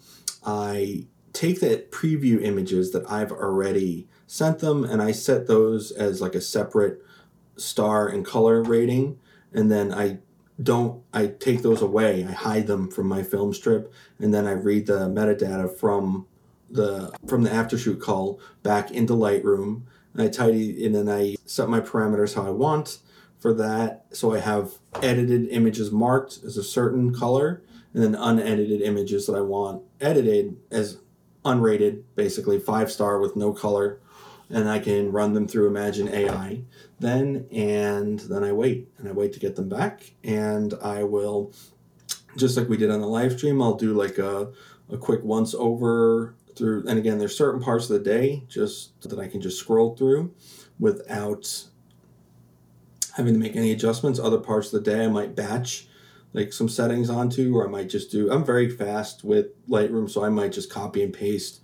I take the preview images that I've already sent them, and I set those as like a separate star and color rating. And then I don't, I take those away. I hide them from my film strip, and then I read the metadata from the from the after shoot call back into Lightroom. And I tidy, and then I set my parameters how I want for that. So I have edited images marked as a certain color, and then unedited images that I want edited as unrated, basically five star with no color. And I can run them through Imagen A I then, and then I wait, and I wait to get them back. And I will, just like we did on the live stream, I'll do like a, a quick once over through. And again, there's certain parts of the day just that I can just scroll through. without having to make any adjustments. Other parts of the day I might batch like some settings onto, or I might just do, I'm very fast with Lightroom, so I might just copy and paste.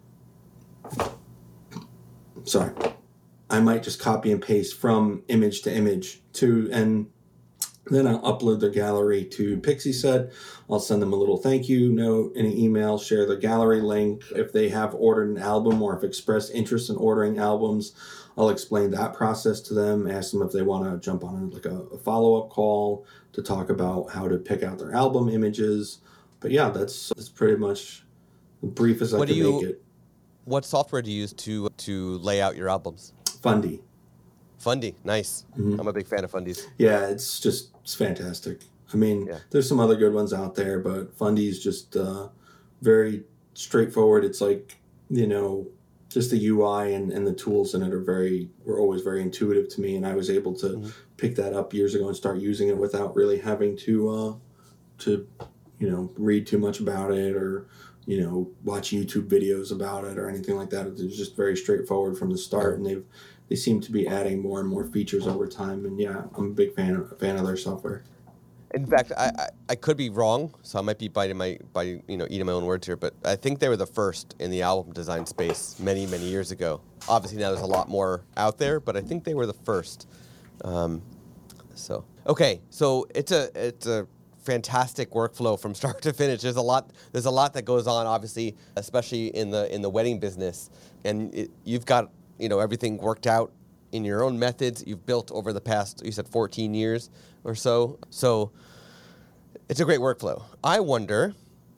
Sorry. I might just copy and paste from image to image to, and then I'll upload their gallery to Pixieset. I'll send them a little thank you note in an email, share the gallery link. If they have ordered an album or if expressed interest in ordering albums, I'll explain that process to them, ask them if they want to jump on like a, a follow-up call to talk about how to pick out their album images. But yeah, that's, that's pretty much the brief as I What can do you- make it. What software do you use to to lay out your albums? Fundy. Fundy, nice. Mhm. I'm a big fan of Fundies. Yeah, it's just, it's fantastic. I mean, Yeah. there's some other good ones out there, but Fundy's just uh, very straightforward. It's like, you know, just the U I and, and the tools in it are very, were always very intuitive to me. And I was able to Mhm. pick that up years ago and start using it without really having to, uh, to, you know, read too much about it or, you know, watch YouTube videos about it or anything like that. It was just very straightforward from the start, and they've they seem to be adding more and more features over time. And yeah, I'm a big fan of, fan of their software. In fact, I, I, I could be wrong, so I might be biting my by you know eating my own words here, but I think they were the first in the album design space many many years ago. Obviously now there's a lot more out there, but I think they were the first. Um, so okay, so it's a it's a fantastic workflow from start to finish. There's a lot there's a lot that goes on, obviously, especially in the in the wedding business, and it, you've got you know everything worked out in your own methods you've built over the past, you said fourteen years or so. So it's a great workflow. I wonder,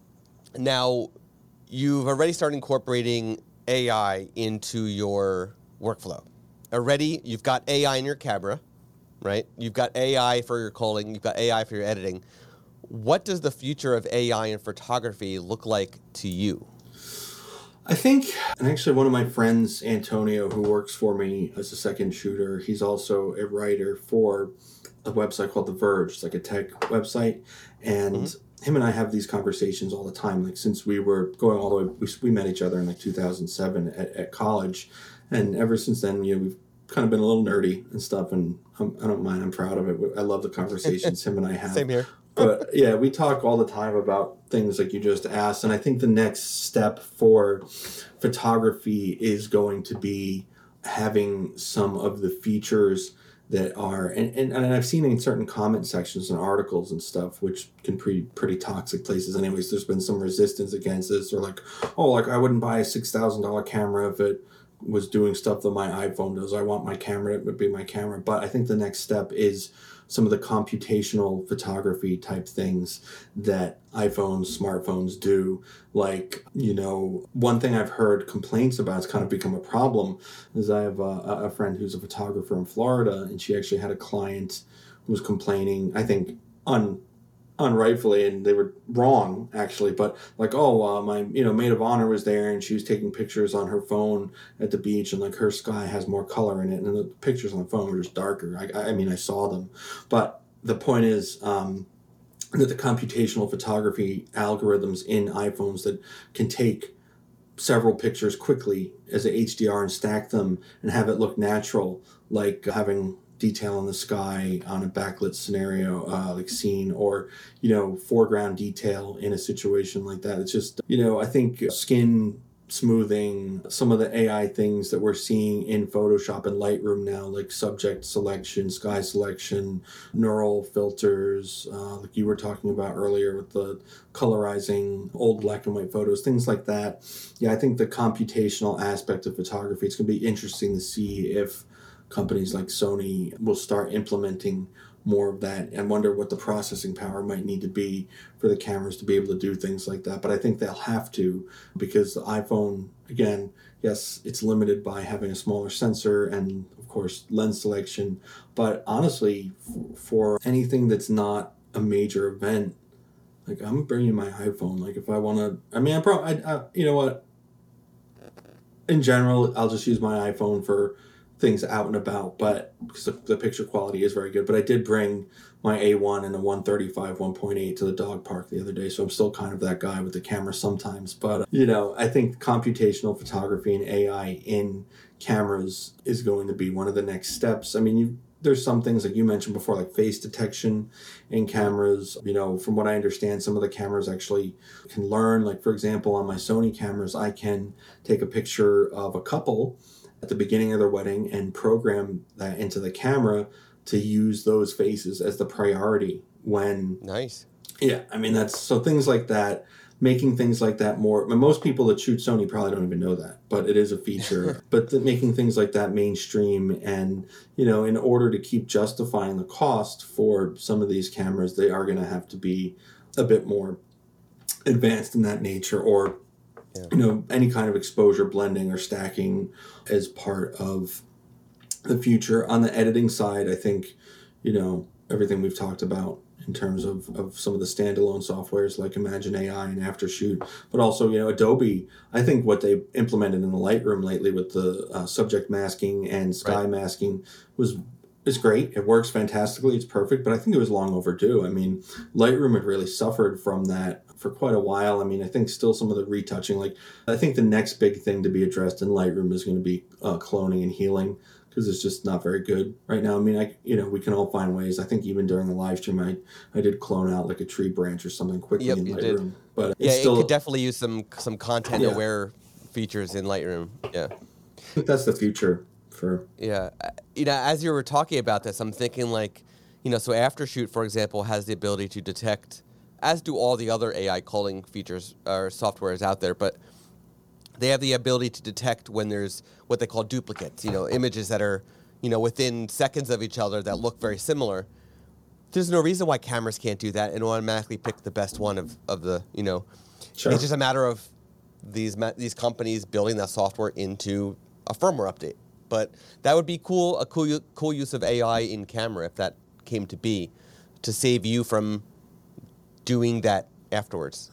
now you've already started incorporating A I into your workflow. Already you've got A I in your camera, right? You've got A I for your culling, you've got A I for your editing. What does the future of A I in photography look like to you? I think, and actually one of my friends, Antonio, who works for me as a second shooter, he's also a writer for a website called The Verge. It's like a tech website. And mm-hmm. him and I have these conversations all the time. Like since we were going all the way, we, we met each other in like two thousand seven at, at college. And ever since then, you know, we've kind of been a little nerdy and stuff. And I'm, I don't mind. I'm proud of it. I love the conversations him and I have. Same here. But yeah, we talk all the time about things like you just asked. And I think the next step for photography is going to be having some of the features that are, and, and, and I've seen in certain comment sections and articles and stuff, which can be pretty toxic places anyways. There's been some resistance against this, or like, oh, like I wouldn't buy a six thousand dollars camera if it was doing stuff that my iPhone does. I want my camera, it would be my camera. But I think the next step is some of the computational photography type things that iPhones, smartphones do. Like, you know, one thing I've heard complaints about, it's kind of become a problem, is I have a, a friend who's a photographer in Florida, and she actually had a client who was complaining, I think, un unrightfully, and they were wrong actually, but like, oh, uh, my you know maid of honor was there and she was taking pictures on her phone at the beach, and like her sky has more color in it, and the pictures on the phone were just darker. I, I mean, I saw them, but the point is um, that the computational photography algorithms in iPhones that can take several pictures quickly as a H D R and stack them and have it look natural, like having detail in the sky on a backlit scenario, uh, like scene, or, you know, foreground detail in a situation like that. It's just, you know, I think skin smoothing, some of the A I things that we're seeing in Photoshop and Lightroom now, like subject selection, sky selection, neural filters, uh, like you were talking about earlier with the colorizing old black and white photos, things like that. Yeah, I think the computational aspect of photography, it's going to be interesting to see if companies like Sony will start implementing more of that, and wonder what the processing power might need to be for the cameras to be able to do things like that. But I think they'll have to, because the iPhone, again, yes, it's limited by having a smaller sensor and, of course, lens selection. But honestly, f- for anything that's not a major event, like I'm bringing my iPhone. Like if I want to, I mean, I probably, I, I, you know what? In general, I'll just use my iPhone for things out and about, but because the, the picture quality is very good. But I did bring my A one and a one thirty-five one point eight to the dog park the other day, so I'm still kind of that guy with the camera sometimes. But, you know, I think computational photography and A I in cameras is going to be one of the next steps. I mean, you there's some things like you mentioned before, like face detection in cameras. You know, from what I understand, some of the cameras actually can learn. Like, for example, on my Sony cameras, I can take a picture of a couple at the beginning of their wedding and program that into the camera to use those faces as the priority when... Nice. Yeah, I mean, that's... So things like that, making things like that more... I mean, most people that shoot Sony probably don't even know that, but it is a feature. But the, making things like that mainstream and, you know, in order to keep justifying the cost for some of these cameras, they are going to have to be a bit more advanced in that nature, or, yeah. you know, any kind of exposure blending or stacking as part of the future. On the editing side, I think, you know, everything we've talked about in terms of, of some of the standalone softwares like Imagine A I and Aftershoot, but also, you know, Adobe, I think what they implemented in the Lightroom lately with the uh, subject masking and sky right. masking was is great. It works fantastically. It's perfect, but I think it was long overdue. I mean, Lightroom had really suffered from that for quite a while. I mean, I think still some of the retouching, like I think the next big thing to be addressed in Lightroom is going to be uh, cloning and healing, because it's just not very good right now. I mean, I you know, we can all find ways. I think even during the live stream, I, I did clone out like a tree branch or something quickly yep, in you Lightroom. Did. But yeah, it's still, it could definitely use some some content aware yeah. features in Lightroom. Yeah, I think that's the future for. Yeah, you know, as you were talking about this, I'm thinking like, you know, so Aftershoot, for example, has the ability to detect, as do all the other A I culling features or softwares out there, but they have the ability to detect when there's what they call duplicates, you know, images that are, you know, within seconds of each other that look very similar. There's no reason why cameras can't do that and automatically pick the best one of, of the, you know. Sure. It's just a matter of these these companies building that software into a firmware update. But that would be cool, a cool cool use of A I in camera if that came to be, to save you from doing that afterwards.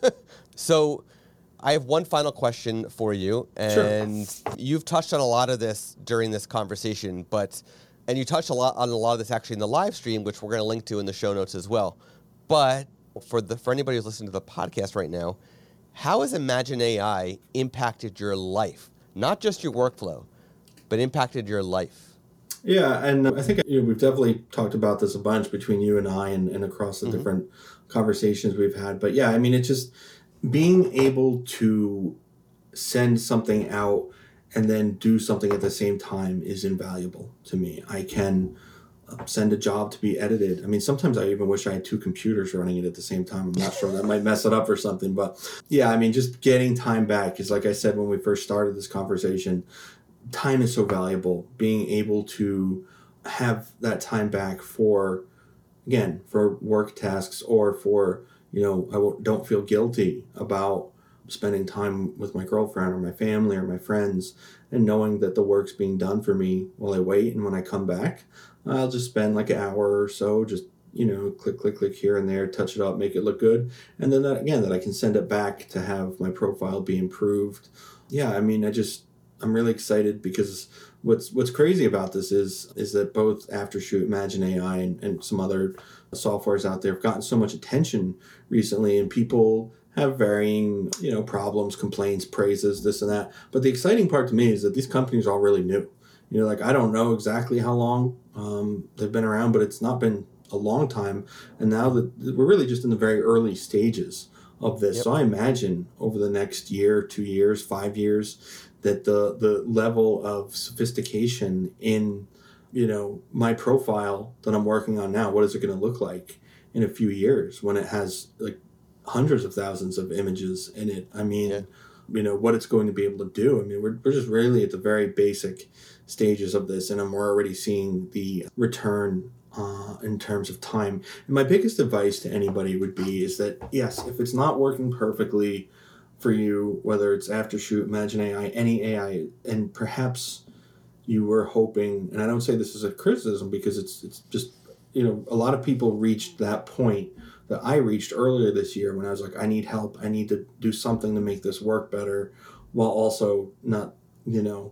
So I have one final question for you, and sure. you've touched on a lot of this during this conversation, but and you touched a lot on a lot of this actually in the live stream, which we're going to link to in the show notes as well. But for the for anybody who's listening to the podcast right now, how has Imagine A I impacted your life? Not just your workflow, but impacted your life? Yeah, and I think you know, we've definitely talked about this a bunch between you and I and, and across the mm-hmm. different conversations we've had. But yeah, I mean, it's just being able to send something out and then do something at the same time is invaluable to me. I can send a job to be edited. I mean, sometimes I even wish I had two computers running it at the same time. I'm not sure, that might mess it up or something. But yeah, I mean, just getting time back, because like I said when we first started this conversation, time is so valuable. Being able to have that time back for, again, for work tasks, or for, you know, I won't, don't feel guilty about spending time with my girlfriend or my family or my friends, and knowing that the work's being done for me while I wait. And when I come back, I'll just spend like an hour or so, just, you know, click, click, click here and there, touch it up, make it look good. And then that, again, that I can send it back to have my profile be improved. Yeah, I mean, I just, I'm really excited, because what's what's crazy about this is is that both Aftershoot, Imagine A I, and, and some other softwares out there have gotten so much attention recently, and people have varying, you know, problems, complaints, praises, this and that. But the exciting part to me is that these companies are all really new. You know, like, I don't know exactly how long um, they've been around, but it's not been a long time. And now that we're really just in the very early stages of this. Yep. So I imagine over the next year, two years, five years, that the the level of sophistication in, you know, my profile that I'm working on now, what is it going to look like in a few years when it has like hundreds of thousands of images in it? I mean, yeah. you know, what it's going to be able to do. I mean, we're, we're just really at the very basic stages of this, and I'm already seeing the return uh, in terms of time. And my biggest advice to anybody would be is that, yes, if it's not working perfectly for you, whether it's Aftershoot, Imagine A I, any A I, and perhaps you were hoping, and I don't say this as a criticism, because it's it's just, you know, a lot of people reached that point that I reached earlier this year when I was like, I need help, I need to do something to make this work better, while also not, you know,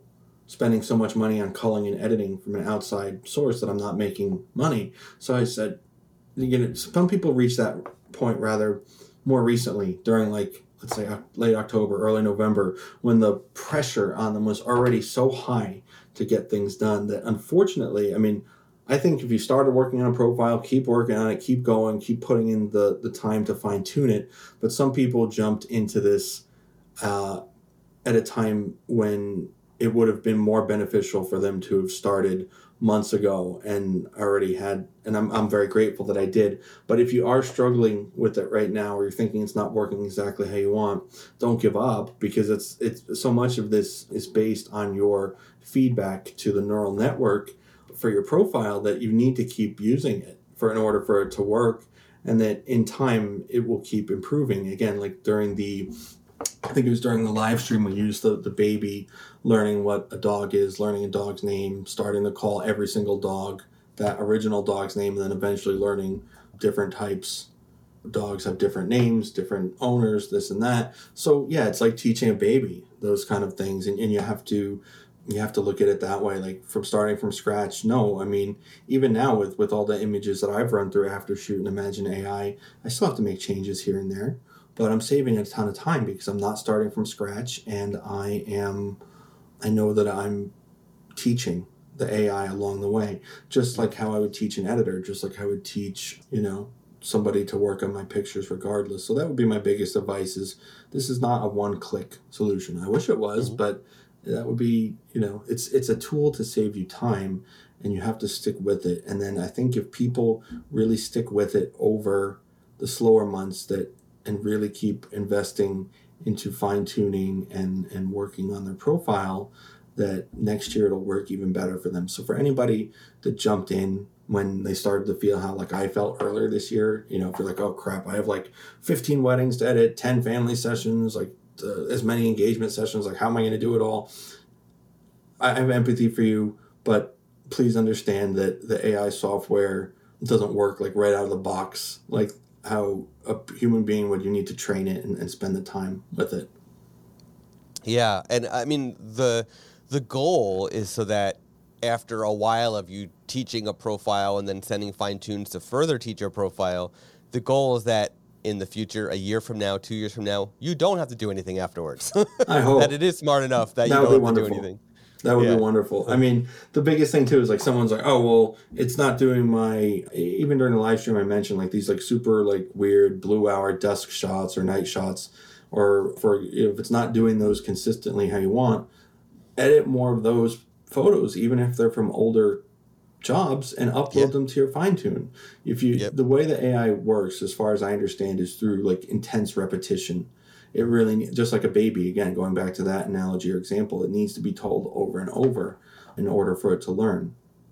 spending so much money on culling and editing from an outside source that I'm not making money. So I said, you know, some people reach that point rather more recently during like, let's say late October, early November, when the pressure on them was already so high to get things done that unfortunately, I mean, I think if you started working on a profile, keep working on it, keep going, keep putting in the, the time to fine tune it. But some people jumped into this uh, at a time when it would have been more beneficial for them to have started months ago and already had, and I'm I'm very grateful that I did. But if you are struggling with it right now, or you're thinking it's not working exactly how you want, don't give up, because it's it's so much of this is based on your feedback to the neural network for your profile that you need to keep using it for in order for it to work, and that in time it will keep improving. Again, like during the I think it was during the live stream we used the, the baby learning what a dog is, learning a dog's name, starting to call every single dog that original dog's name, and then eventually learning different types. Dogs have different names, different owners, this and that. So yeah, it's like teaching a baby those kind of things, and, and you have to you have to look at it that way, like from starting from scratch. No, I mean, even now with, with all the images that I've run through after shooting Imagine A I, I still have to make changes here and there. But I'm saving a ton of time because I'm not starting from scratch, and I am, I know that I'm teaching the A I along the way, just like how I would teach an editor, just like I would teach, you know, somebody to work on my pictures regardless. So that would be my biggest advice is this is not a one-click solution. I wish it was, mm-hmm. but that would be, you know, it's it's a tool to save you time, and you have to stick with it. And then I think if people really stick with it over the slower months that and really keep investing into fine-tuning and, and working on their profile, that next year it'll work even better for them. So for anybody that jumped in when they started to feel how like I felt earlier this year, you know, if you're like, oh crap, I have like fifteen weddings to edit, ten family sessions, like uh, as many engagement sessions, like how am I going to do it all? I have empathy for you, but please understand that the A I software doesn't work like right out of the box, like how a human being would. You need to train it and, and spend the time with it. Yeah, and I mean, the the goal is so that after a while of you teaching a profile and then sending fine-tunes to further teach your profile, the goal is that in the future, a year from now, two years from now, you don't have to do anything afterwards. I hope. That it is smart enough that, that you don't have wonderful. to do anything. That would yeah. be wonderful. I mean, the biggest thing too is like someone's like, oh, well, it's not doing my, even during the live stream I mentioned like these like super like weird blue hour dusk shots or night shots, or for if it's not doing those consistently how you want, edit more of those photos, even if they're from older jobs, and upload yeah. them to your fine-tune. If you, yep. the way the A I works, as far as I understand, is through like intense repetition. It really, just like a baby, again, going back to that analogy or example, it needs to be told over and over in order for it to learn.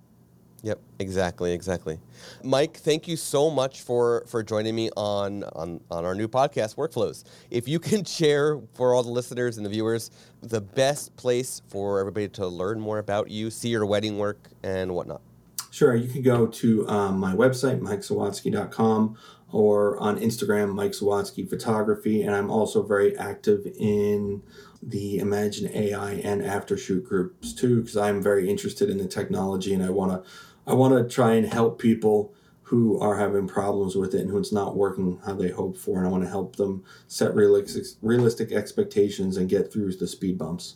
Yep, exactly, exactly. Mike, thank you so much for, for joining me on, on, on our new podcast, Workflows. If you can share for all the listeners and the viewers the best place for everybody to learn more about you, see your wedding work, and whatnot. Sure, you can go to um, my website, mike zawatsky dot com, or on Instagram, Mike Zawatsky Photography, and I'm also very active in the Imagine A I and Aftershoot groups too, because I'm very interested in the technology, and I want to I want to try and help people who are having problems with it and who it's not working how they hope for, and I want to help them set realistic realistic expectations and get through the speed bumps.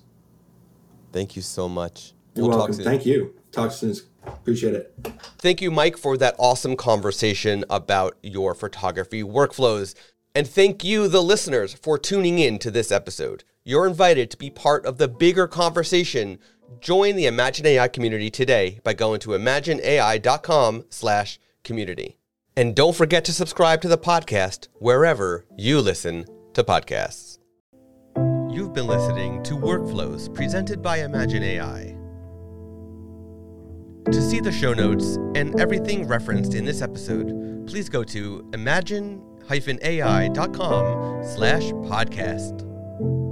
Thank you so much. You're we'll welcome. Talk soon. Thank you. Talk soon. Appreciate it. Thank you, Mike, for that awesome conversation about your photography workflows. And thank you, the listeners, for tuning in to this episode. You're invited to be part of the bigger conversation. Join the Imagine A I community today by going to imagine A I dot com slash community. And don't forget to subscribe to the podcast wherever you listen to podcasts. You've been listening to Workflows presented by Imagine A I. To see the show notes and everything referenced in this episode, please go to imagine A I dot com slash podcast.